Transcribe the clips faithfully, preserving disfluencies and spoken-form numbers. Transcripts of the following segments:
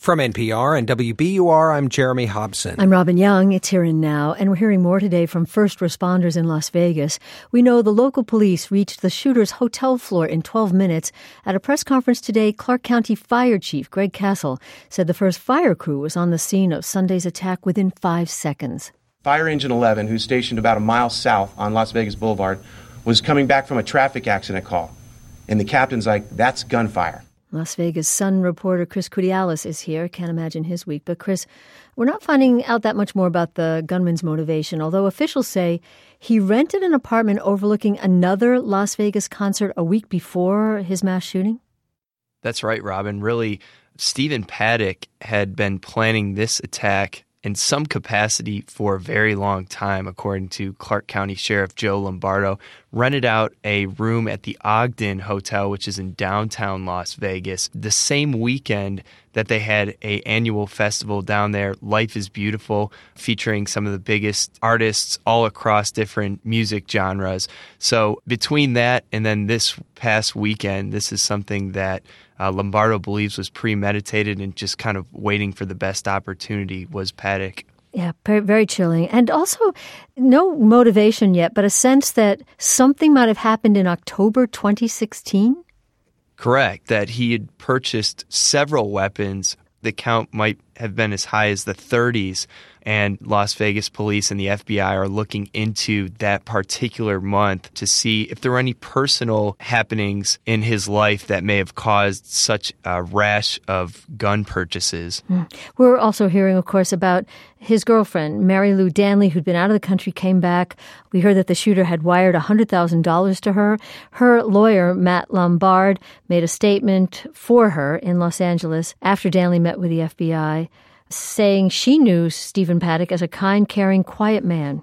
From N P R and W B U R, I'm Jeremy Hobson. I'm Robin Young. It's Here and Now, and we're hearing more today from first responders in Las Vegas. We know the local police reached the shooter's hotel floor in twelve minutes. At a press conference today, Clark County Fire Chief Greg Castle said the first fire crew was on the scene of Sunday's attack within five seconds. Fire Engine eleven, who's stationed about a mile south on Las Vegas Boulevard, was coming back from a traffic accident call. And the captain's like, that's gunfire. Las Vegas Sun reporter Chris Kudialis is here. Can't imagine his week. But Chris, we're not finding out that much more about the gunman's motivation, although officials say he rented an apartment overlooking another Las Vegas concert a week before his mass shooting. That's right, Robin. Really, Stephen Paddock had been planning this attack in some capacity for a very long time, according to Clark County Sheriff Joe Lombardo, rented out a room at the Ogden Hotel, which is in downtown Las Vegas, the same weekend that they had a annual festival down there, Life is Beautiful, featuring some of the biggest artists all across different music genres. So between that and then this past weekend, this is something that Uh, Lombardo believes was premeditated and just kind of waiting for the best opportunity was Paddock. Yeah, very chilling. And also, no motivation yet, but a sense that something might have happened in October twenty sixteen? Correct, that he had purchased several weapons. The count might have been as high as the thirties, and Las Vegas police and the F B I are looking into that particular month to see if there were any personal happenings in his life that may have caused such a rash of gun purchases. Mm. We're also hearing, of course, about his girlfriend, Mary Lou Danley, who'd been out of the country, came back. We heard that the shooter had wired one hundred thousand dollars to her. Her lawyer, Matt Lombard, made a statement for her in Los Angeles after Danley met with the F B I, saying she knew Stephen Paddock as a kind, caring, quiet man.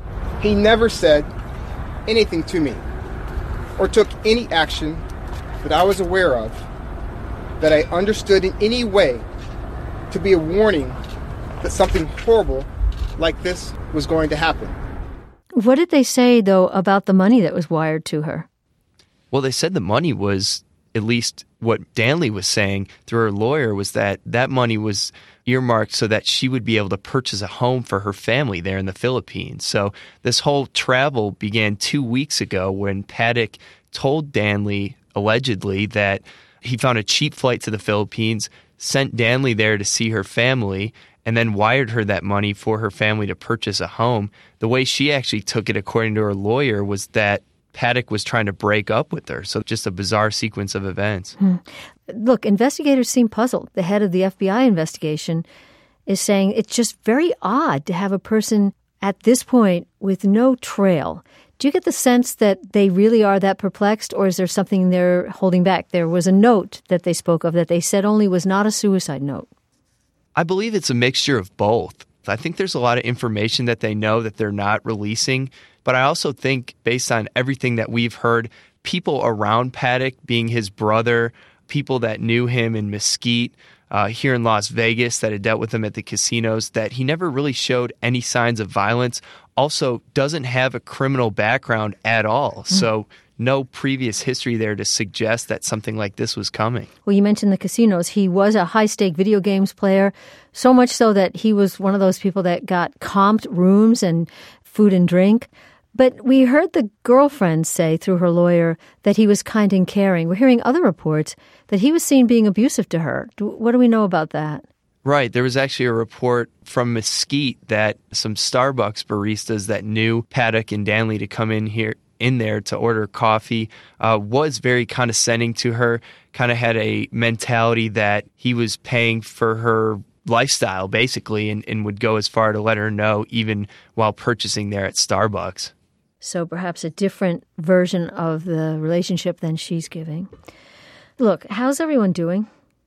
He never said anything to me or took any action that I was aware of that I understood in any way to be a warning that something horrible like this was going to happen. What did they say, though, about the money that was wired to her? Well, they said the money was, at least what Danley was saying through her lawyer, was that that money was earmarked so that she would be able to purchase a home for her family there in the Philippines. So this whole travel began two weeks ago when Paddock told Danley, allegedly, that he found a cheap flight to the Philippines, sent Danley there to see her family, and then wired her that money for her family to purchase a home. The way she actually took it, according to her lawyer, was that Paddock was trying to break up with her. So just a bizarre sequence of events. Hmm. Look, investigators seem puzzled. The head of the F B I investigation is saying it's just very odd to have a person at this point with no trail. Do you get the sense that they really are that perplexed, or is there something they're holding back? There was a note that they spoke of that they said only was not a suicide note. I believe it's a mixture of both. I think there's a lot of information that they know that they're not releasing, but I also think, based on everything that we've heard, people around Paddock, being his brother, people that knew him in Mesquite, uh, here in Las Vegas, that had dealt with him at the casinos, that he never really showed any signs of violence, also doesn't have a criminal background at all. Mm. So no previous history there to suggest that something like this was coming. Well, you mentioned the casinos. He was a high-stake video games player, so much so that he was one of those people that got comped rooms and food and drink. But we heard the girlfriend say through her lawyer that he was kind and caring. We're hearing other reports that he was seen being abusive to her. What do we know about that? Right. There was actually a report from Mesquite that some Starbucks baristas that knew Paddock and Danley to come in here in there to order coffee uh, was very condescending to her, kind of had a mentality that he was paying for her lifestyle, basically, and, and would go as far to let her know even while purchasing there at Starbucks. So perhaps a different version of the relationship than she's giving. Look, how's everyone doing?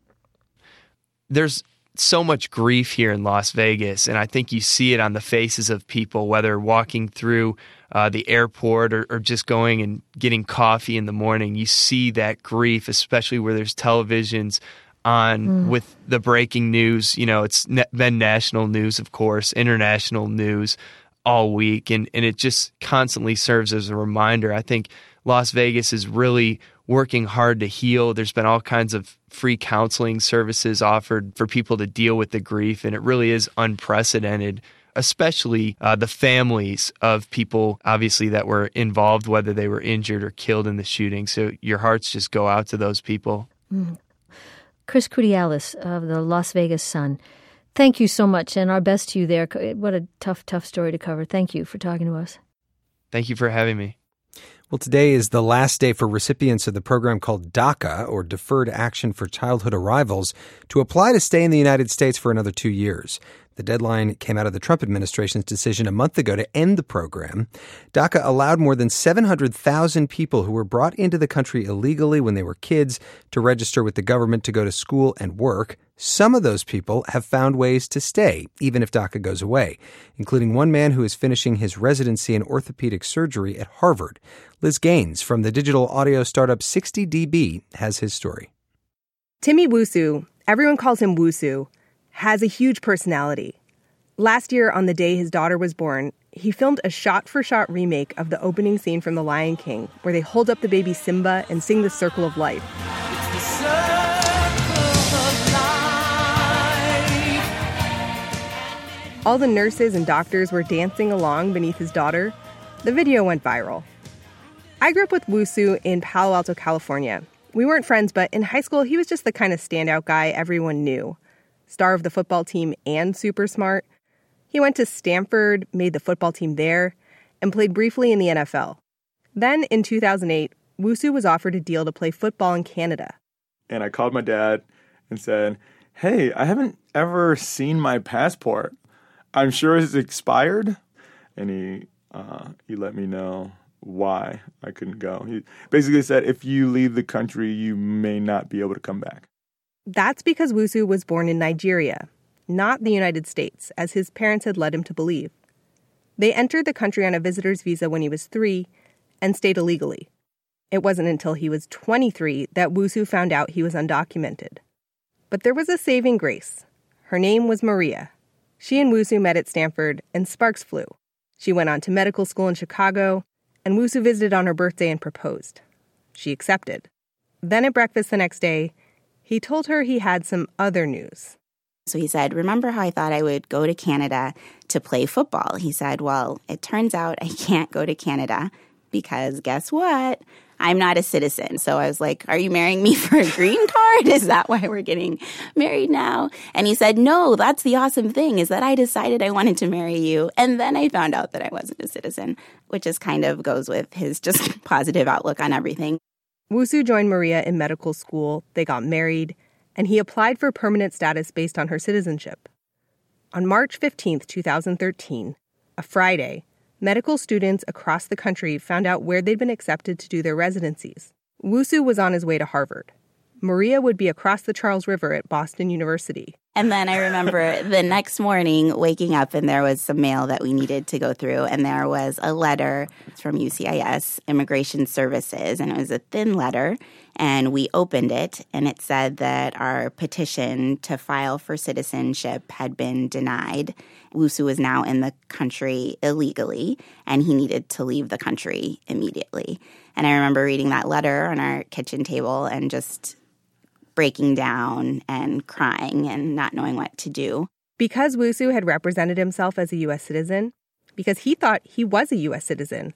There's so much grief here in Las Vegas, and I think you see it on the faces of people, whether walking through uh, the airport or, or just going and getting coffee in the morning. You see that grief, especially where there's televisions on mm. with the breaking news. You know, it's been national news, of course, international news all week, and, and it just constantly serves as a reminder. I think Las Vegas is really working hard to heal. There's been all kinds of free counseling services offered for people to deal with the grief. And it really is unprecedented, especially uh, the families of people, obviously, that were involved, whether they were injured or killed in the shooting. So your hearts just go out to those people. Mm. Chris Kudialis of the Las Vegas Sun, thank you so much, and our best to you there. What a tough, tough story to cover. Thank you for talking to us. Thank you for having me. Well, today is the last day for recipients of the program called DACA, or Deferred Action for Childhood Arrivals, to apply to stay in the United States for another two years. The deadline came out of the Trump administration's decision a month ago to end the program. DACA allowed more than seven hundred thousand people who were brought into the country illegally when they were kids to register with the government to go to school and work. Some of those people have found ways to stay, even if DACA goes away, including one man who is finishing his residency in orthopedic surgery at Harvard. Liz Gaines from the digital audio startup sixty D B has his story. Timmy Wusu, everyone calls him Wusu, has a huge personality. Last year, on the day his daughter was born, he filmed a shot-for-shot remake of the opening scene from The Lion King, where they hold up the baby Simba and sing the Circle of Life. It's the circle of life. All the nurses and doctors were dancing along beneath his daughter. The video went viral. I grew up with Wusu in Palo Alto, California. We weren't friends, but in high school, he was just the kind of standout guy everyone knew. Star of the football team and super smart. He went to Stanford, made the football team there, and played briefly in the N F L. Then, in two thousand eight, Wusu was offered a deal to play football in Canada. And I called my dad and said, hey, I haven't ever seen my passport. I'm sure it's expired. And he uh, he let me know why I couldn't go. He basically said, if you leave the country, you may not be able to come back. That's because Wusu was born in Nigeria, not the United States, as his parents had led him to believe. They entered the country on a visitor's visa when he was three and stayed illegally. It wasn't until he was twenty-three that Wusu found out he was undocumented. But there was a saving grace. Her name was Maria. She and Wusu met at Stanford, and sparks flew. She went on to medical school in Chicago, and Wusu visited on her birthday and proposed. She accepted. Then at breakfast the next day, he told her he had some other news. So he said, remember how I thought I would go to Canada to play football? He said, well, it turns out I can't go to Canada because guess what? I'm not a citizen. So I was like, are you marrying me for a green card? Is that why we're getting married now? And he said, no, that's the awesome thing is that I decided I wanted to marry you. And then I found out that I wasn't a citizen, which just kind of goes with his just positive outlook on everything. Wusu joined Maria in medical school, they got married, and he applied for permanent status based on her citizenship. On March fifteenth, twenty thirteen, a Friday, medical students across the country found out where they'd been accepted to do their residencies. Wusu was on his way to Harvard. Maria would be across the Charles River at Boston University. And then I remember the next morning waking up and there was some mail that we needed to go through. And there was a letter from U C I S, Immigration Services, and it was a thin letter. And we opened it and it said that our petition to file for citizenship had been denied. Wusu was now in the country illegally and he needed to leave the country immediately. And I remember reading that letter on our kitchen table and just breaking down and crying and not knowing what to do. Because Wusu had represented himself as a U S citizen, because he thought he was a U S citizen,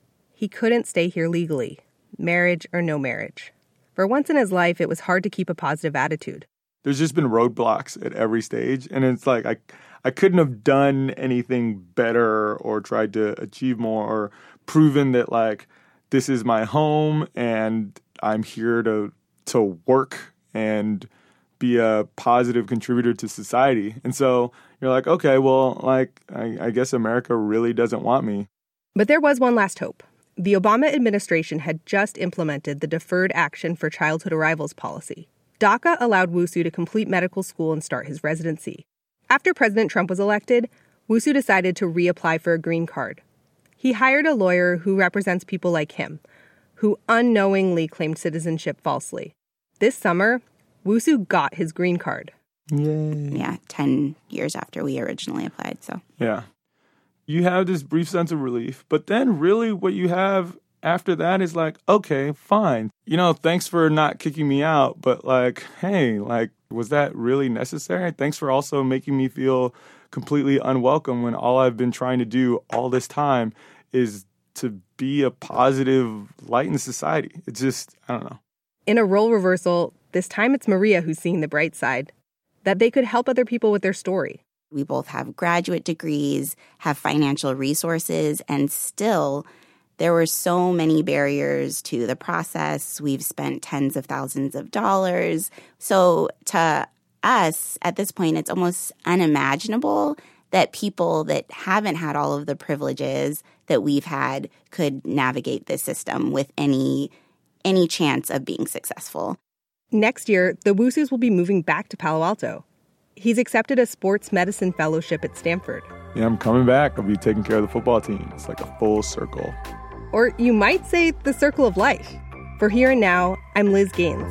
he couldn't stay here legally, marriage or no marriage. For once in his life, it was hard to keep a positive attitude. There's just been roadblocks at every stage, and it's like I, I couldn't have done anything better or tried to achieve more or proven that, like, this is my home and I'm here to to work and be a positive contributor to society. And so you're like, okay, well, like, I, I guess America really doesn't want me. But there was one last hope. The Obama administration had just implemented the Deferred Action for Childhood Arrivals policy. DACA allowed Wusu to complete medical school and start his residency. After President Trump was elected, Wusu decided to reapply for a green card. He hired a lawyer who represents people like him, who unknowingly claimed citizenship falsely. This summer, Wusu got his green card. Yay. Yeah, ten years after we originally applied, so. Yeah. You have this brief sense of relief, but then really what you have after that is like, okay, fine. You know, thanks for not kicking me out, but like, hey, like, was that really necessary? Thanks for also making me feel completely unwelcome when all I've been trying to do all this time is to be a positive light in society. It's just, I don't know. In a role reversal, this time it's Maria who's seeing the bright side, that they could help other people with their story. We both have graduate degrees, have financial resources, and still there were so many barriers to the process. We've spent tens of thousands of dollars. So to us, at this point, it's almost unimaginable that people that haven't had all of the privileges that we've had could navigate this system with any any chance of being successful. Next year, the Wusus will be moving back to Palo Alto. He's accepted a sports medicine fellowship at Stanford. Yeah, I'm coming back. I'll be taking care of the football team. It's like a full circle. Or you might say the circle of life. For Here and Now, I'm Liz Gaines.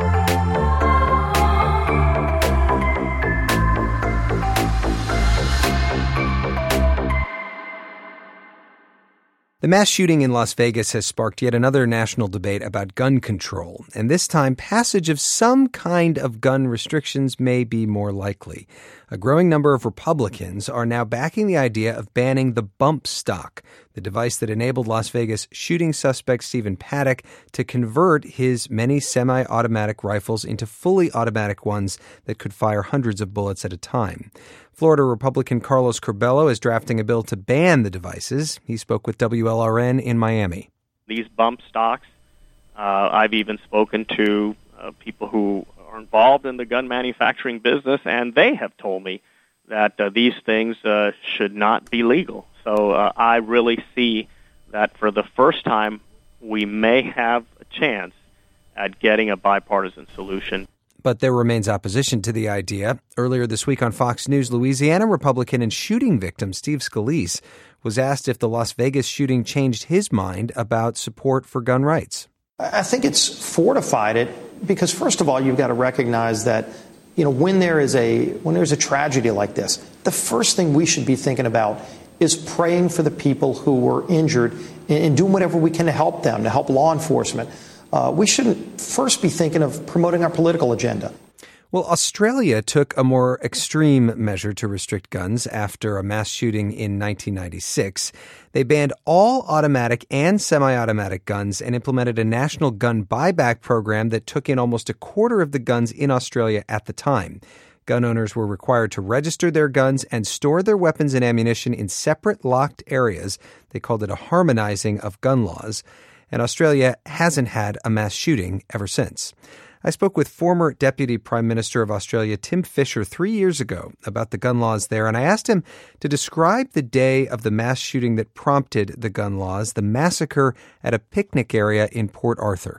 The mass shooting in Las Vegas has sparked yet another national debate about gun control, and this time passage of some kind of gun restrictions may be more likely. A growing number of Republicans are now backing the idea of banning the bump stock, the device that enabled Las Vegas shooting suspect Stephen Paddock to convert his many semi-automatic rifles into fully automatic ones that could fire hundreds of bullets at a time. Florida Republican Carlos Curbelo is drafting a bill to ban the devices. He spoke with W L R N in Miami. These bump stocks, uh, I've even spoken to uh, people who are involved in the gun manufacturing business, and they have told me that uh, these things uh, should not be legal. So uh, I really see that for the first time, we may have a chance at getting a bipartisan solution. But there remains opposition to the idea. Earlier this week on Fox News, Louisiana Republican and shooting victim Steve Scalise was asked if the Las Vegas shooting changed his mind about support for gun rights. I think it's fortified it because, first of all, you've got to recognize that, you know, when there is a when there's a tragedy like this, the first thing we should be thinking about is praying for the people who were injured and doing whatever we can to help them, to help law enforcement. Uh, we shouldn't first be thinking of promoting our political agenda. Well, Australia took a more extreme measure to restrict guns after a mass shooting in nineteen ninety-six. They banned all automatic and semi-automatic guns and implemented a national gun buyback program that took in almost a quarter of the guns in Australia at the time. Gun owners were required to register their guns and store their weapons and ammunition in separate locked areas. They called it a harmonizing of gun laws. And Australia hasn't had a mass shooting ever since. I spoke with former Deputy Prime Minister of Australia, Tim Fischer, three years ago about the gun laws there, and I asked him to describe the day of the mass shooting that prompted the gun laws, the massacre at a picnic area in Port Arthur.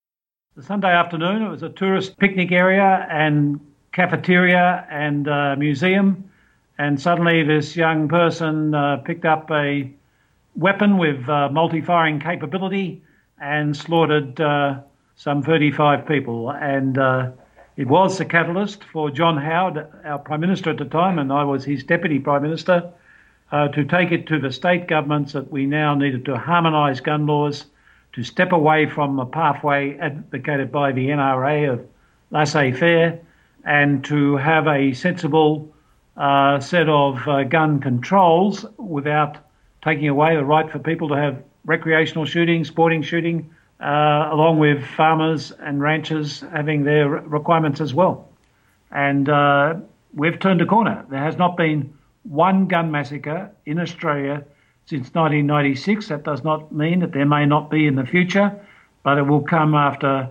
The Sunday afternoon, it was a tourist picnic area and cafeteria and uh, museum, and suddenly this young person uh, picked up a weapon with uh, multi-firing capability and slaughtered uh, some thirty-five people. And uh, it was the catalyst for John Howard, our Prime Minister at the time, and I was his Deputy Prime Minister, uh, to take it to the state governments that we now needed to harmonise gun laws, to step away from the pathway advocated by the N R A of laissez-faire, and to have a sensible uh, set of uh, gun controls without taking away the right for people to have recreational shooting, sporting shooting, uh, along with farmers and ranchers having their requirements as well. And uh, we've turned a corner. There has not been one gun massacre in Australia since nineteen ninety-six. That does not mean that there may not be in the future, but it will come after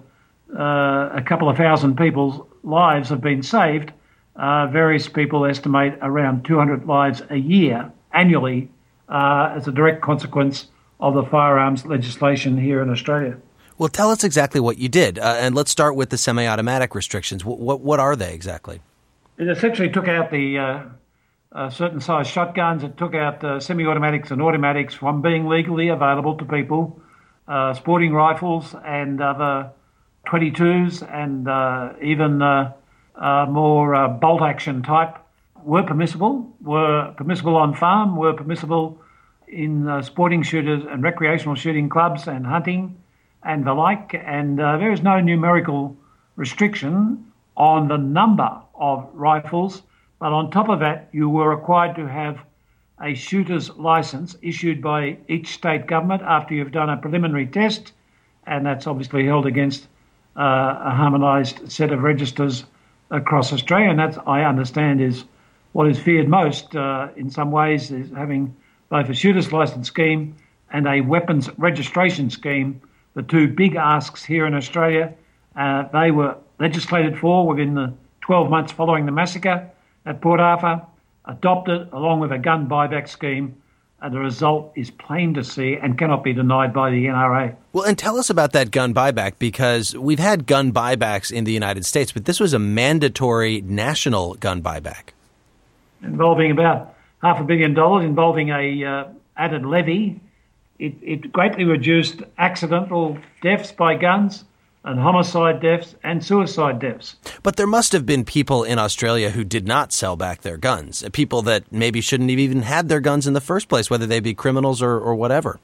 uh, a couple of thousand people's lives have been saved. Uh, various people estimate around two hundred lives a year, annually, Uh, as a direct consequence of the firearms legislation here in Australia. Well, tell us exactly what you did, uh, and let's start with the semi-automatic restrictions. What what, what are they exactly? It essentially took out the uh, uh, certain size shotguns. It took out uh, semi-automatics and automatics from being legally available to people. Uh, sporting rifles and other twenty-twos and uh, even uh, uh, more uh, bolt-action type were permissible, were permissible on farm, were permissible in uh, sporting shooters and recreational shooting clubs and hunting and the like. And uh, there is no numerical restriction on the number of rifles. But on top of that, you were required to have a shooter's license issued by each state government after you've done a preliminary test, and that's obviously held against uh, a harmonised set of registers across Australia. And that, I understand, is what is feared most uh, in some ways, is having both a shooter's licence scheme and a weapons registration scheme, the two big asks here in Australia. Uh, they were legislated for within the twelve months following the massacre at Port Arthur, adopted along with a gun buyback scheme, and the result is plain to see and cannot be denied by the N R A. Well, and tell us about that gun buyback, because we've had gun buybacks in the United States, but this was a mandatory national gun buyback. Involving about half a billion dollars, involving a uh, added levy. It, it greatly reduced accidental deaths by guns and homicide deaths and suicide deaths. But there must have been people in Australia who did not sell back their guns, people that maybe shouldn't have even had their guns in the first place, whether they be criminals or, or whatever.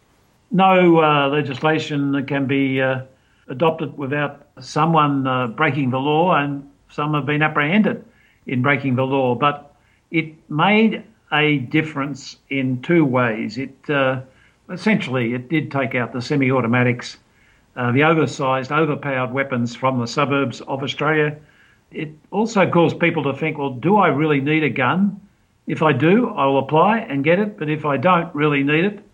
No uh, legislation that can be uh, adopted without someone uh, breaking the law, and some have been apprehended in breaking the law. But it made a difference in two ways. It uh, essentially, it did take out the semi-automatics, Uh, the oversized, overpowered weapons from the suburbs of Australia. It also caused people to think, well, do I really need a gun? If I do, I'll apply and get it. But if I don't really need it,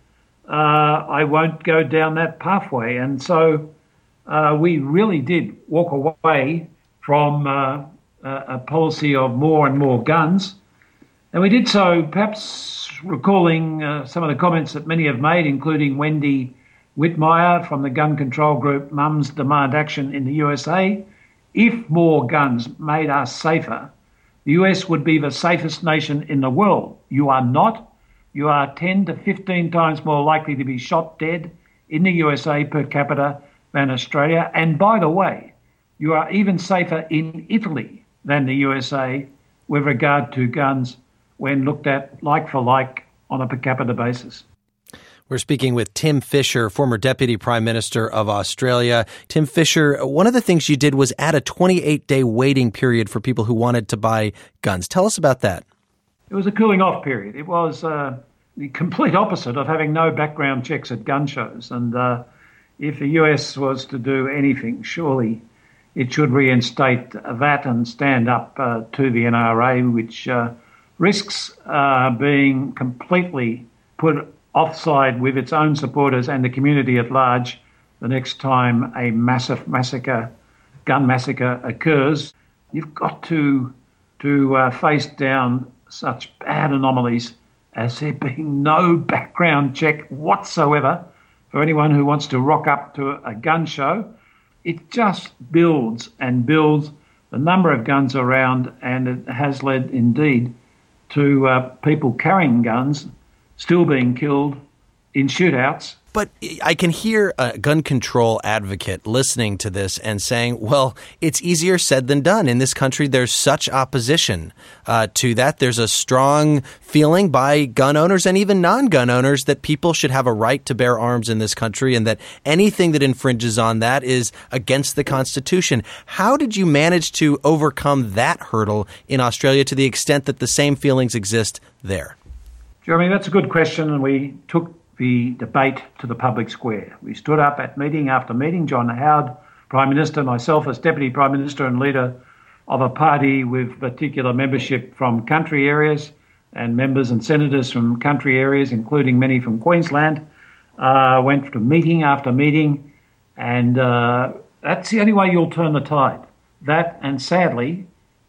uh, I won't go down that pathway. And so uh, we really did walk away from uh, a policy of more and more guns. And we did so perhaps recalling uh, some of the comments that many have made, including Wendy Whitmire from the gun control group Mums Demand Action in the U S A. If more guns made us safer, the U S would be the safest nation in the world. You are not. You are ten to fifteen times more likely to be shot dead in the U S A per capita than Australia. And by the way, you are even safer in Italy than the U S A with regard to guns when looked at like for like on a per capita basis. We're speaking with Tim Fischer, former Deputy Prime Minister of Australia. Tim Fischer, one of the things you did was add a twenty-eight day waiting period for people who wanted to buy guns. Tell us about that. It was a cooling off period. It was uh, the complete opposite of having no background checks at gun shows. And uh, if the U S was to do anything, surely it should reinstate that and stand up uh, to the N R A, which uh, risks uh, being completely put offside with its own supporters and the community at large the next time a massive massacre, gun massacre occurs. You've got to to uh, face down such bad anomalies as there being no background check whatsoever for anyone who wants to rock up to a gun show. It just builds and builds the number of guns around, and it has led indeed to uh, people carrying guns still being killed in shootouts. But I can hear a gun control advocate listening to this and saying, well, it's easier said than done. In this country, there's such opposition uh, to that. There's a strong feeling by gun owners and even non-gun owners that people should have a right to bear arms in this country, and that anything that infringes on that is against the Constitution. How did you manage to overcome that hurdle in Australia to the extent that the same feelings exist there? Jeremy, that's a good question, and we took the debate to the public square. We stood up at meeting after meeting, John Howard, Prime Minister, myself as Deputy Prime Minister and leader of a party with particular membership from country areas and members and senators from country areas, including many from Queensland, uh, went to meeting after meeting, and uh, that's the only way you'll turn the tide. That, and sadly,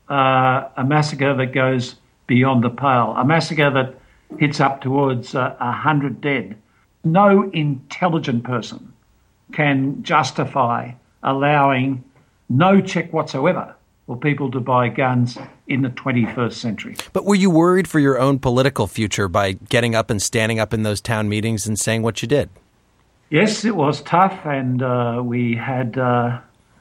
uh, a massacre that goes beyond the pale, a massacre that hits up towards uh, one hundred dead. No intelligent person can justify allowing no check whatsoever for people to buy guns in the twenty-first century. But were you worried for your own political future by getting up and standing up in those town meetings and saying what you did? Yes, it was tough, and uh, we had uh,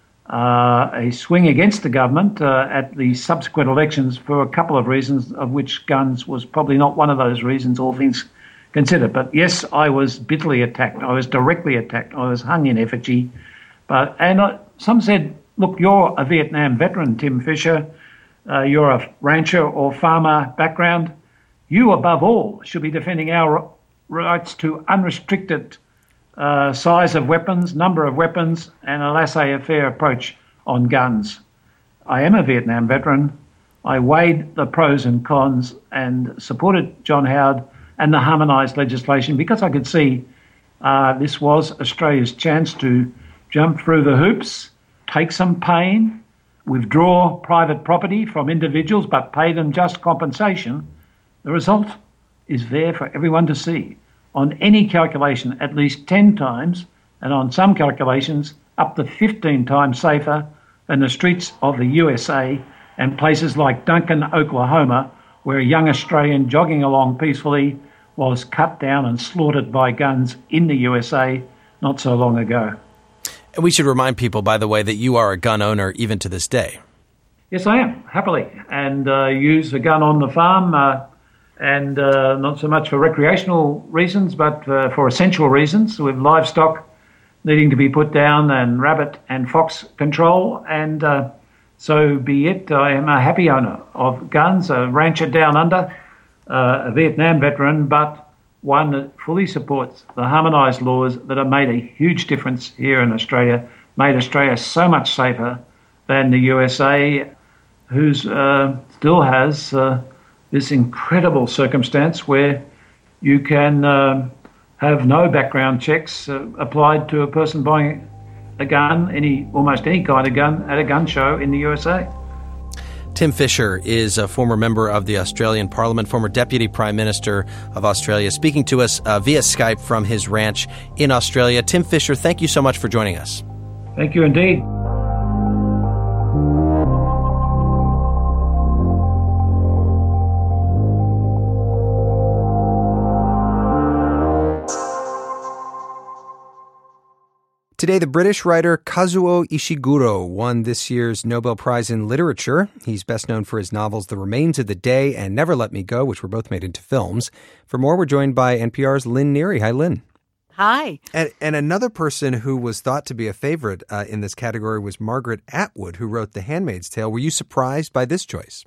uh, a swing against the government uh, at the subsequent elections for a couple of reasons, of which guns was probably not one of those reasons, all things consider. But yes, I was bitterly attacked. I was directly attacked. I was hung in effigy. But and I, some said, look, you're a Vietnam veteran, Tim Fisher. Uh, you're a rancher or farmer background. You, above all, should be defending our rights to unrestricted uh, size of weapons, number of weapons, and a laissez-faire approach on guns. I am a Vietnam veteran. I weighed the pros and cons and supported John Howard and the harmonised legislation because I could see uh, this was Australia's chance to jump through the hoops, take some pain, withdraw private property from individuals but pay them just compensation. The result is there for everyone to see. On any calculation, at least ten times, and on some calculations, up to fifteen times safer than the streets of the U S A and places like Duncan, Oklahoma, where a young Australian jogging along peacefully was cut down and slaughtered by guns in the U S A not so long ago. And we should remind people, by the way, that you are a gun owner even to this day. Yes, I am, happily, and uh, use a gun on the farm, uh, and uh, not so much for recreational reasons, but uh, for essential reasons, with livestock needing to be put down and rabbit and fox control, and uh, so be it. I am a happy owner of guns, a rancher down under, uh, a Vietnam veteran, but one that fully supports the harmonised laws that have made a huge difference here in Australia, made Australia so much safer than the U S A, who's uh, still has uh, this incredible circumstance where you can uh, have no background checks uh, applied to a person buying a gun, any almost any kind of gun, at a gun show in the U S A. Tim Fisher is a former member of the Australian Parliament, former Deputy Prime Minister of Australia, speaking to us uh, via Skype from his ranch in Australia. Tim Fisher, thank you so much for joining us. Thank you indeed. Today, the British writer Kazuo Ishiguro won this year's Nobel Prize in Literature. He's best known for his novels The Remains of the Day and Never Let Me Go, which were both made into films. For more, we're joined by N P R's Lynn Neary. Hi, Lynn. Hi. And, and another person who was thought to be a favorite uh, in this category was Margaret Atwood, who wrote The Handmaid's Tale. Were you surprised by this choice?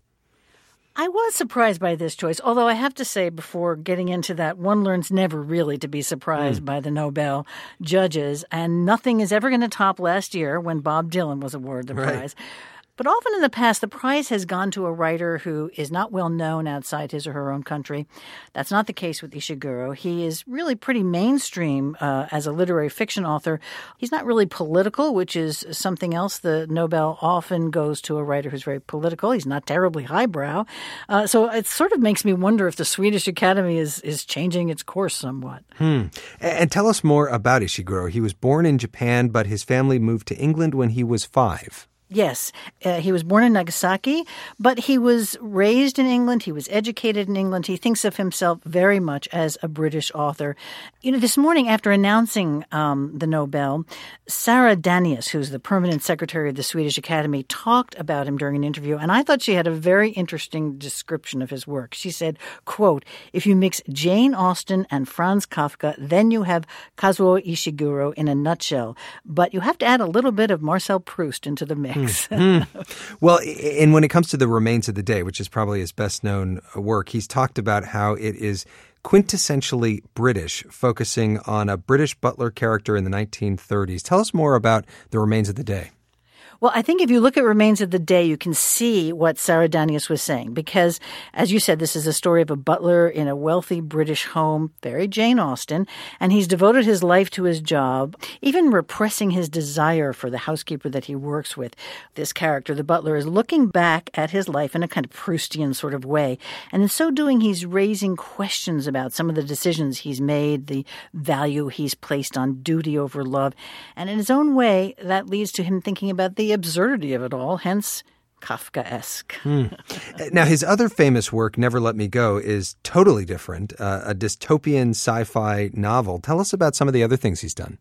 I was surprised by this choice, although I have to say before getting into that, one learns never really to be surprised mm. by the Nobel judges, and nothing is ever going to top last year when Bob Dylan was awarded the right. prize. But often in the past, the prize has gone to a writer who is not well known outside his or her own country. That's not the case with Ishiguro. He is really pretty mainstream uh, as a literary fiction author. He's not really political, which is something else. The Nobel often goes to a writer who's very political. He's not terribly highbrow. Uh, so it sort of makes me wonder if the Swedish Academy is, is changing its course somewhat. Hmm. And tell us more about Ishiguro. He was born in Japan, but his family moved to England when he was five. Yes, uh, he was born in Nagasaki, but he was raised in England. He was educated in England. He thinks of himself very much as a British author. You know, this morning after announcing um, the Nobel, Sarah Danius, who's the permanent secretary of the Swedish Academy, talked about him during an interview, and I thought she had a very interesting description of his work. She said, quote, "If you mix Jane Austen and Franz Kafka, then you have Kazuo Ishiguro in a nutshell. But you have to add a little bit of Marcel Proust into the mix." Mm. Well, and when it comes to The Remains of the Day, which is probably his best-known work, he's talked about how it is quintessentially British, focusing on a British butler character in the nineteen thirties. Tell us more about The Remains of the Day. Well, I think if you look at Remains of the Day, you can see what Sarah Danius was saying because, as you said, this is a story of a butler in a wealthy British home, very Jane Austen, and he's devoted his life to his job, even repressing his desire for the housekeeper that he works with. This character, the butler, is looking back at his life in a kind of Proustian sort of way, and in so doing, he's raising questions about some of the decisions he's made, the value he's placed on duty over love, and in his own way, that leads to him thinking about the absurdity of it all, hence Kafkaesque. Hmm. Now, his other famous work, Never Let Me Go, is totally different, uh, a dystopian sci-fi novel. Tell us about some of the other things he's done.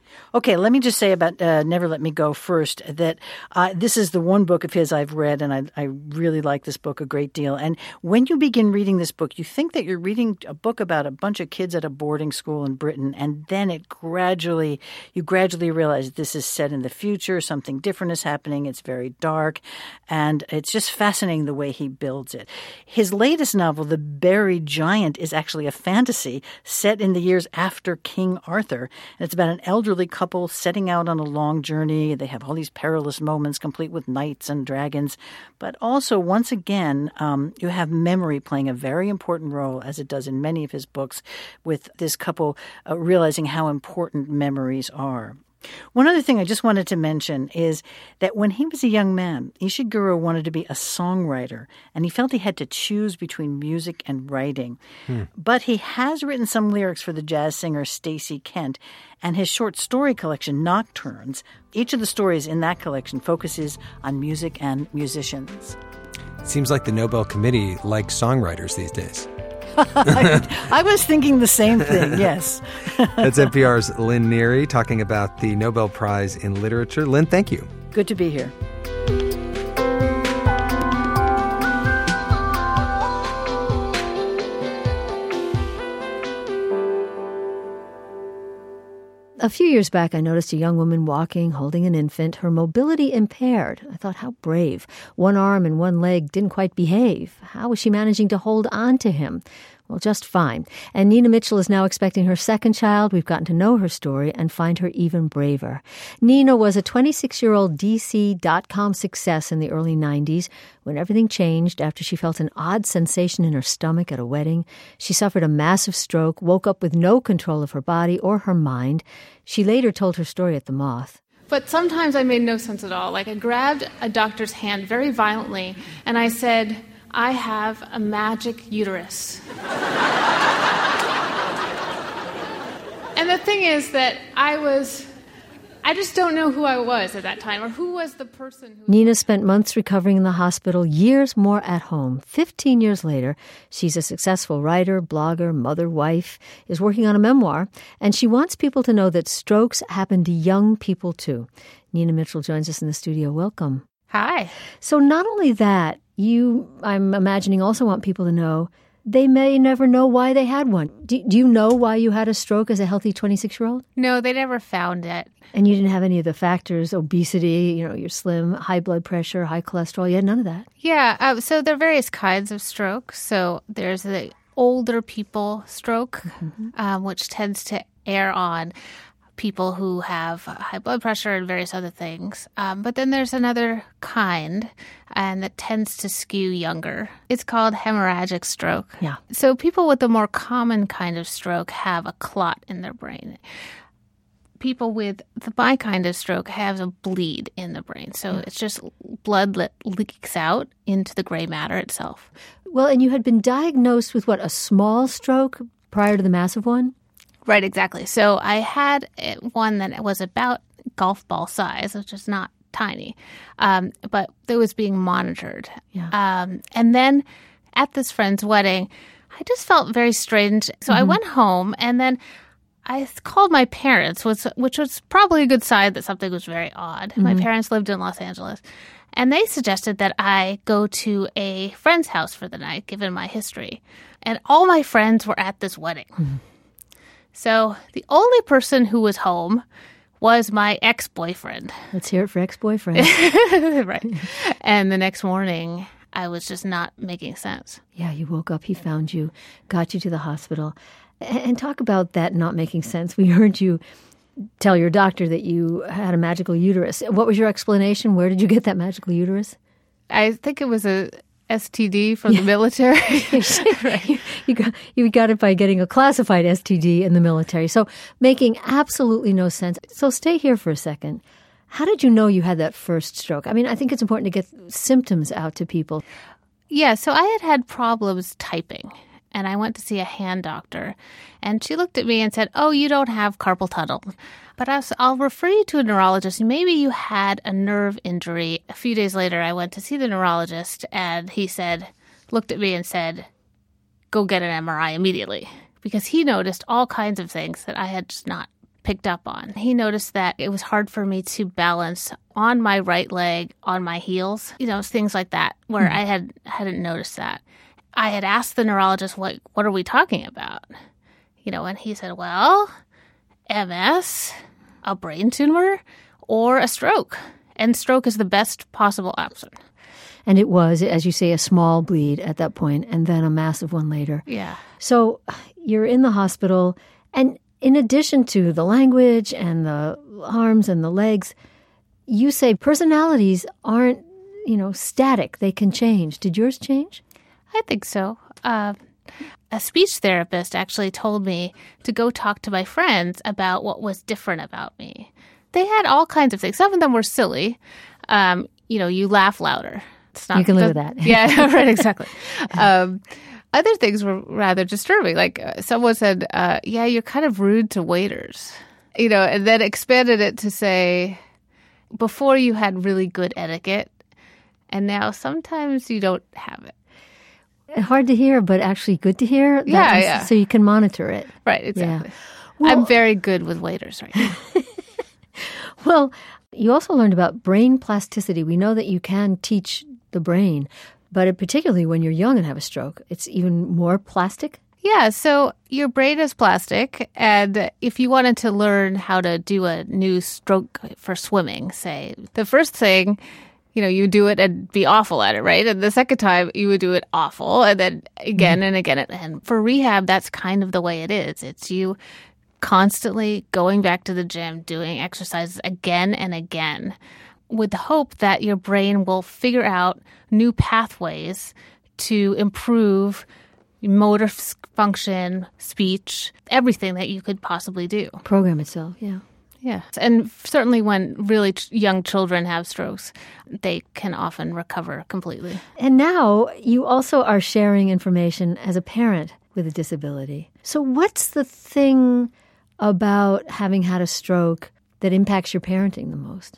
Okay, let me just say about uh, Never Let Me Go first that uh, this is the one book of his I've read, and I, I really like this book a great deal. And when you begin reading this book, you think that you're reading a book about a bunch of kids at a boarding school in Britain, and then it gradually, you gradually realize this is set in the future, something different is happening, it's very dark, and it's just fascinating the way he builds it. His latest novel, The Buried Giant, is actually a fantasy set in the years after King Arthur, and it's about an elderly couple setting out on a long journey. They have all these perilous moments complete with knights and dragons. But also, once again, um, you have memory playing a very important role, as it does in many of his books, with this couple uh, realizing how important memories are. One other thing I just wanted to mention is that when he was a young man, Ishiguro wanted to be a songwriter, and he felt he had to choose between music and writing. Hmm. But he has written some lyrics for the jazz singer Stacey Kent, and his short story collection, Nocturnes. Each of the stories in that collection focuses on music and musicians. Seems like the Nobel Committee likes songwriters these days. I, I was thinking the same thing, yes. That's N P R's Lynn Neary talking about the Nobel Prize in Literature. Lynn, thank you. Good to be here. A few years back, I noticed a young woman walking, holding an infant, her mobility impaired. I thought, how brave. One arm and one leg didn't quite behave. How was she managing to hold on to him? Well, just fine. And Nina Mitchell is now expecting her second child. We've gotten to know her story and find her even braver. Nina was a twenty-six-year-old D C dot com success in the early nineties when everything changed after she felt an odd sensation in her stomach at a wedding. She suffered a massive stroke, woke up with no control of her body or her mind. She later told her story at The Moth. But sometimes I made no sense at all. Like, I grabbed a doctor's hand very violently, and I said, I have a magic uterus. And the thing is that I was, I just don't know who I was at that time, or who was the person who... Nina spent months recovering in the hospital, years more at home. Fifteen years later, she's a successful writer, blogger, mother, wife, is working on a memoir, and she wants people to know that strokes happen to young people too. Nina Mitchell joins us in the studio. Welcome. Hi. So not only that, you, I'm imagining, also want people to know they may never know why they had one. Do, do you know why you had a stroke as a healthy twenty-six-year-old? No, they never found it. And you didn't have any of the factors, obesity, you know, you're slim, high blood pressure, high cholesterol. You had none of that. Yeah, uh, so there are various kinds of stroke. So there's the older people stroke, mm-hmm. um, which tends to err on people who have high blood pressure and various other things. Um, but then there's another kind, and that tends to skew younger. It's called hemorrhagic stroke. Yeah. So people with the more common kind of stroke have a clot in their brain. People with the my kind of stroke have a bleed in the brain. So yeah. It's just blood that leaks out into the gray matter itself. Well, and you had been diagnosed with what, a small stroke prior to the massive one? Right, exactly. So I had one that was about golf ball size, which is not tiny, um, but it was being monitored. Yeah. Um, and then at this friend's wedding, I just felt very strange. So mm-hmm. I went home, and then I called my parents, which, which was probably a good sign that something was very odd. Mm-hmm. My parents lived in Los Angeles, and they suggested that I go to a friend's house for the night, given my history. And all my friends were at this wedding. Mm-hmm. So the only person who was home was my ex-boyfriend. Let's hear it for ex-boyfriend. Right. And the next morning, I was just not making sense. Yeah, you woke up, he found you, got you to the hospital. And talk about that not making sense. We heard you tell your doctor that you had a magical uterus. What was your explanation? Where did you get that magical uterus? I think it was a S T D from yeah. the military. Right. you, you, got, you got it by getting a classified S T D in the military. So making absolutely no sense. So stay here for a second. How did you know you had that first stroke? I mean, I think it's important to get symptoms out to people. Yeah, so I had had problems typing, and I went to see a hand doctor, and she looked at me and said, oh, you don't have carpal tunnel. But I was, I'll refer you to a neurologist. Maybe you had a nerve injury. A few days later, I went to see the neurologist, and he said, looked at me and said, go get an M R I immediately, because he noticed all kinds of things that I had just not picked up on. He noticed that it was hard for me to balance on my right leg on my heels, you know, things like that, where mm-hmm. I had hadn't noticed that. I had asked the neurologist, what what are we talking about? You know, and he said, well, M S, a brain tumor, or a stroke. And stroke is the best possible option. And it was, as you say, a small bleed at that point, and then a massive one later. Yeah. So you're in the hospital, and in addition to the language and the arms and the legs, you say personalities aren't, you know, static. They can change. Did yours change? I think so. Uh, a speech therapist actually told me to go talk to my friends about what was different about me. They had all kinds of things. Some of them were silly. Um, you know, you laugh louder. It's not, you can live with that. Yeah, right, exactly. Um, other things were rather disturbing. Like uh, someone said, uh, yeah, you're kind of rude to waiters. You know, and then expanded it to say, before you had really good etiquette, and now sometimes you don't have it. Hard to hear, but actually good to hear. Yeah, That- yeah. So you can monitor it. Right, exactly. Yeah. Well- I'm very good with waiters right now. Well, you also learned about brain plasticity. We know that you can teach the brain, but it, particularly when you're young and have a stroke, it's even more plastic. Yeah, so your brain is plastic, and if you wanted to learn how to do a new stroke for swimming, say, the first thing, you know, you do it and be awful at it, right? And the second time, you would do it awful, and then again mm-hmm. and again. And for rehab, that's kind of the way it is. It's you constantly going back to the gym, doing exercises again and again, with the hope that your brain will figure out new pathways to improve motor function, speech, everything that you could possibly do. Program itself, yeah. Yeah. And certainly when really ch- young children have strokes, they can often recover completely. And now you also are sharing information as a parent with a disability. So what's the thing about having had a stroke that impacts your parenting the most?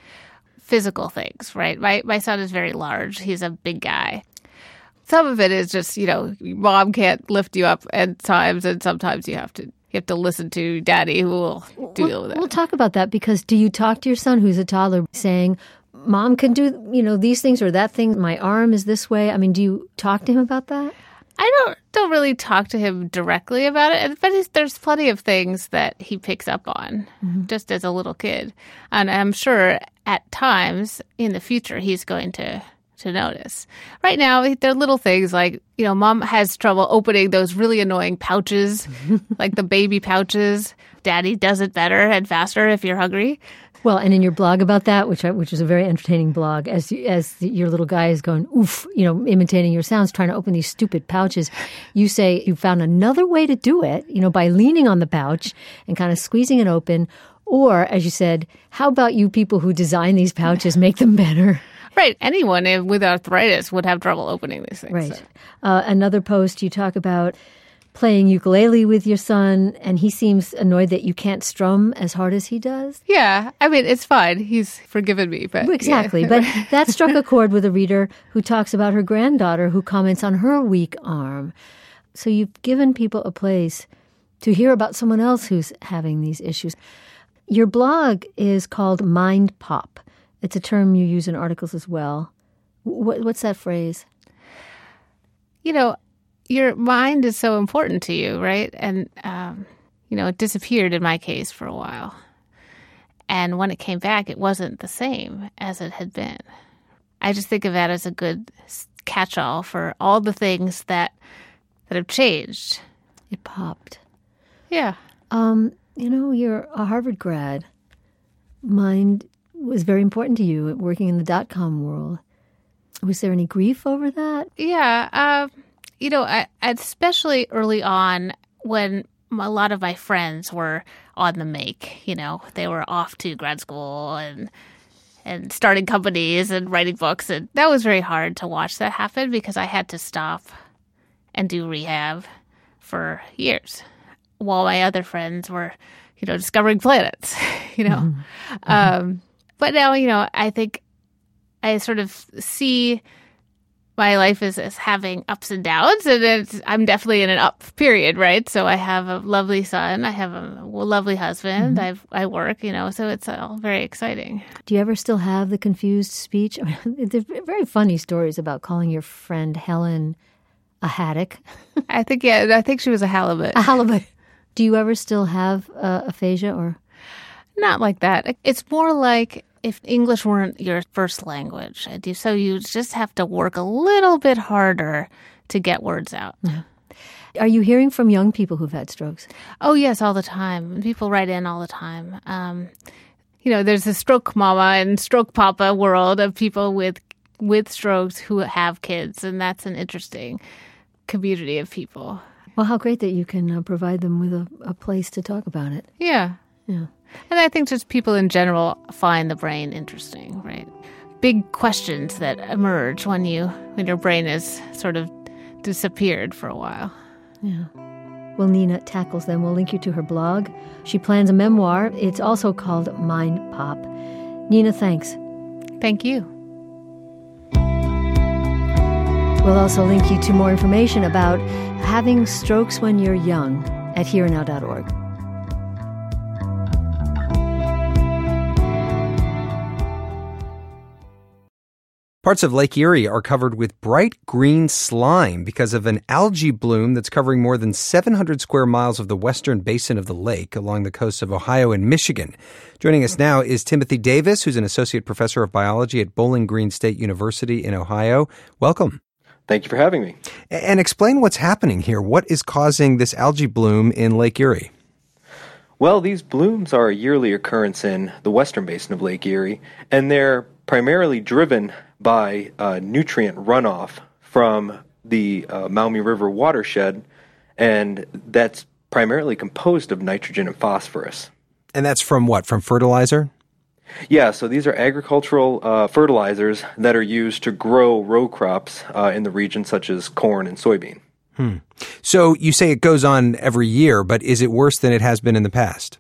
Physical things, right? My my son is very large. He's a big guy. Some of it is just, you know, mom can't lift you up at times, and sometimes you have to you have to listen to daddy who will deal we'll, with it. We'll talk about that, because do you talk to your son who's a toddler saying, Mom can do, you know, these things or that thing, my arm is this way? I mean, do you talk to him about that? I don't don't really talk to him directly about it, but he's, there's plenty of things that he picks up on mm-hmm. just as a little kid. And I'm sure at times in the future he's going to, to notice. Right now, they're little things like, you know, mom has trouble opening those really annoying pouches, like the baby pouches. Daddy does it better and faster if you're hungry. Well, and in your blog about that, which I, which is a very entertaining blog, as you, as the, your little guy is going, oof, you know, imitating your sounds, trying to open these stupid pouches, you say you found another way to do it, you know, by leaning on the pouch and kind of squeezing it open. Or, as you said, how about you people who design these pouches make them better? Right. Anyone with arthritis would have trouble opening these things. Right. So. Uh, another post, you talk about playing ukulele with your son, and he seems annoyed that you can't strum as hard as he does. Yeah. I mean, it's fine. He's forgiven me. But Exactly. Yeah. But that struck a chord with a reader who talks about her granddaughter who comments on her weak arm. So you've given people a place to hear about someone else who's having these issues. Your blog is called Mind Pop. It's a term you use in articles as well. What, what's that phrase? You know, your mind is so important to you, right? And, um, you know, it disappeared in my case for a while. And when it came back, it wasn't the same as it had been. I just think of that as a good catch-all for all the things that that have changed. It popped. Yeah. Um, you know, you're a Harvard grad. Mind was very important to you working in the dot-com world. Was there any grief over that? Yeah. Uh, you know, I, especially early on when a lot of my friends were on the make, you know, they were off to grad school and and starting companies and writing books. And that was very hard to watch that happen because I had to stop and do rehab for years while my other friends were, you know, discovering planets, you know. Mm-hmm. Um, but now, you know, I think I sort of see my life is, is having ups and downs, and it's, I'm definitely in an up period, right? So I have a lovely son, I have a lovely husband, Mhm. I've, I work, you know, so it's all very exciting. Do you ever still have the confused speech? I mean, there's very funny stories about calling your friend Helen a haddock. I think, yeah, I think she was a halibut. A halibut. Do you ever still have uh, aphasia or? Not like that. It's more like if English weren't your first language. So you just have to work a little bit harder to get words out. Yeah. Are you hearing from young people who've had strokes? Oh, yes, all the time. People write in all the time. Um, you know, there's a stroke mama and stroke papa world of people with with strokes who have kids, and that's an interesting community of people. Well, how great that you can uh, provide them with a, a place to talk about it. Yeah. Yeah. And I think just people in general find the brain interesting, right? Big questions that emerge when you when your brain is sort of disappeared for a while. Yeah. Well, Nina tackles them. We'll link you to her blog. She plans a memoir. It's also called Mind Pop. Nina, thanks. Thank you. We'll also link you to more information about having strokes when you're young at here and now dot org. Parts of Lake Erie are covered with bright green slime because of an algae bloom that's covering more than seven hundred square miles of the western basin of the lake along the coasts of Ohio and Michigan. Joining us now is Timothy Davis, who's an associate professor of biology at Bowling Green State University in Ohio. Welcome. Thank you for having me. And explain what's happening here. What is causing this algae bloom in Lake Erie? Well, these blooms are a yearly occurrence in the western basin of Lake Erie, and they're primarily driven by uh, nutrient runoff from the uh, Maumee River watershed, and that's primarily composed of nitrogen and phosphorus. And that's from what? From fertilizer? Yeah, so these are agricultural uh, fertilizers that are used to grow row crops uh, in the region, such as corn and soybean. Hmm. So you say it goes on every year, but is it worse than it has been in the past?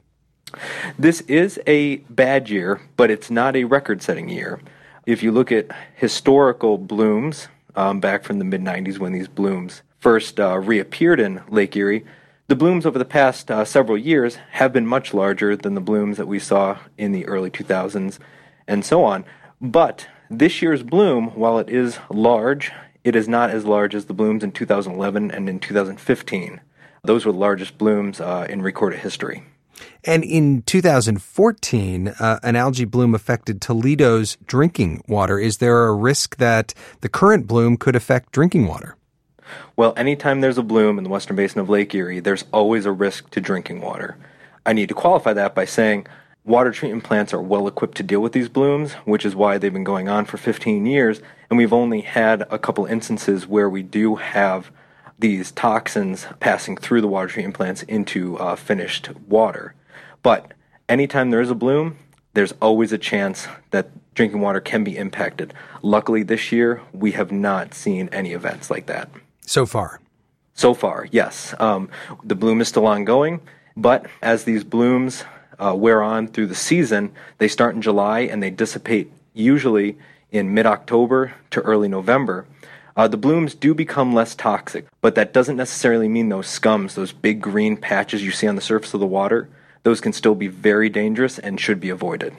This is a bad year, but it's not a record-setting year. If you look at historical blooms um, back from the mid nineties when these blooms first uh, reappeared in Lake Erie, the blooms over the past uh, several years have been much larger than the blooms that we saw in the early two thousands and so on. But this year's bloom, while it is large, it is not as large as the blooms in two thousand eleven and in two thousand fifteen. Those were the largest blooms uh, in recorded history. And in two thousand fourteen, uh, an algae bloom affected Toledo's drinking water. Is there a risk that the current bloom could affect drinking water? Well, anytime there's a bloom in the western basin of Lake Erie, there's always a risk to drinking water. I need to qualify that by saying water treatment plants are well equipped to deal with these blooms, which is why they've been going on for fifteen years, and we've only had a couple instances where we do have these toxins passing through the water treatment plants into uh, finished water. But anytime there is a bloom, there's always a chance that drinking water can be impacted. Luckily, this year, we have not seen any events like that. So far? So far, yes. Um, the bloom is still ongoing, but as these blooms uh, wear on through the season, they start in July and they dissipate usually in mid-October to early November. Uh, the blooms do become less toxic, but that doesn't necessarily mean those scums, those big green patches you see on the surface of the water, those can still be very dangerous and should be avoided.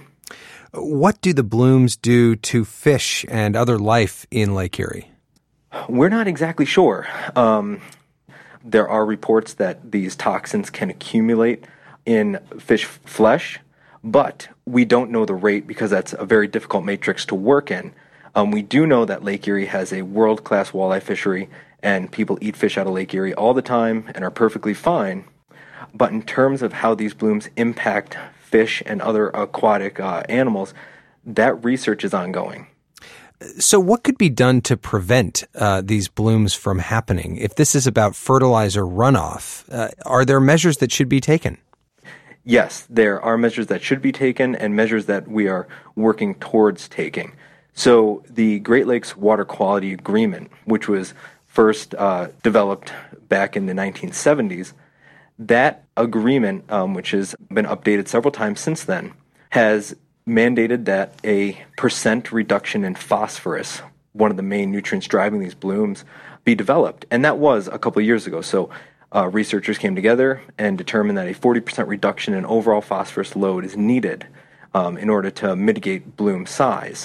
What do the blooms do to fish and other life in Lake Erie? We're not exactly sure. Um, there are reports that these toxins can accumulate in fish flesh, but we don't know the rate because that's a very difficult matrix to work in. Um, we do know that Lake Erie has a world-class walleye fishery, and people eat fish out of Lake Erie all the time and are perfectly fine. But in terms of how these blooms impact fish and other aquatic uh, animals, that research is ongoing. So what could be done to prevent uh, these blooms from happening? If this is about fertilizer runoff, uh, are there measures that should be taken? Yes, there are measures that should be taken and measures that we are working towards taking. So the Great Lakes Water Quality Agreement, which was first uh, developed back in the nineteen seventies, that agreement, um, which has been updated several times since then, has mandated that a percent reduction in phosphorus one of the main nutrients driving these blooms, be developed. And that was a couple of years ago. So uh, researchers came together and determined that a forty percent reduction in overall phosphorus load is needed um, in order to mitigate bloom size.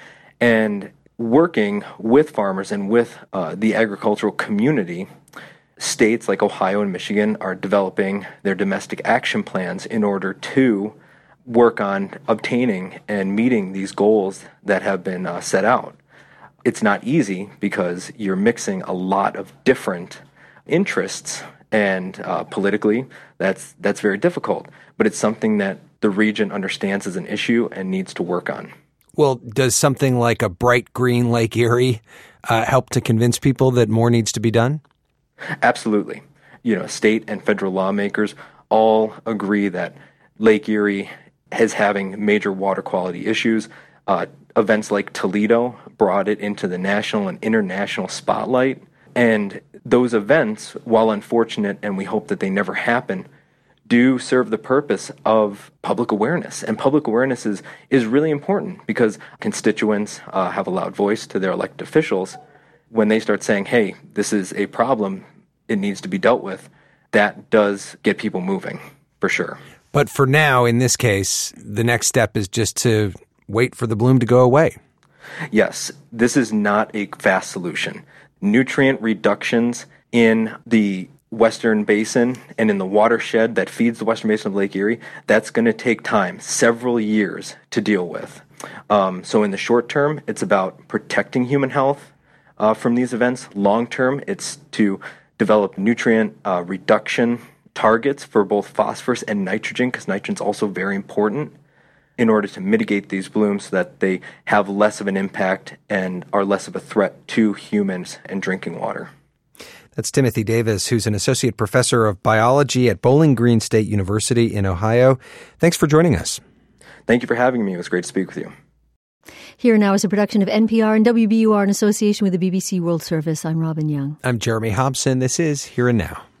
And working with farmers and with uh, the agricultural community, states like Ohio and Michigan are developing their domestic action plans in order to work on obtaining and meeting these goals that have been uh, set out. It's not easy because you're mixing a lot of different interests, and uh, politically, that's that's very difficult. But it's something that the region understands as an issue and needs to work on. Well, does something like a bright green Lake Erie uh, help to convince people that more needs to be done? Absolutely. You know, state and federal lawmakers all agree that Lake Erie is having major water quality issues. Uh, events like Toledo brought it into the national and international spotlight. And those events, while unfortunate, and we hope that they never happen, do serve the purpose of public awareness. And public awareness is, is really important because constituents uh, have a loud voice to their elected officials. When they start saying, hey, this is a problem, it needs to be dealt with, that does get people moving, for sure. But for now, in this case, the next step is just to wait for the bloom to go away. Yes, this is not a fast solution. Nutrient reductions in the Western Basin and in the watershed that feeds the Western Basin of Lake Erie, that's going to take time, several years to deal with. Um, so in the short term, it's about protecting human health uh, from these events. Long term, it's to develop nutrient uh, reduction targets for both phosphorus and nitrogen, because nitrogen is also very important, in order to mitigate these blooms so that they have less of an impact and are less of a threat to humans and drinking water. That's Timothy Davis, who's an associate professor of biology at Bowling Green State University in Ohio. Thanks for joining us. Thank you for having me. It was great to speak with you. Here Now is a production of N P R and W B U R in association with the B B C World Service. I'm Robin Young. I'm Jeremy Hobson. This is Here and Now.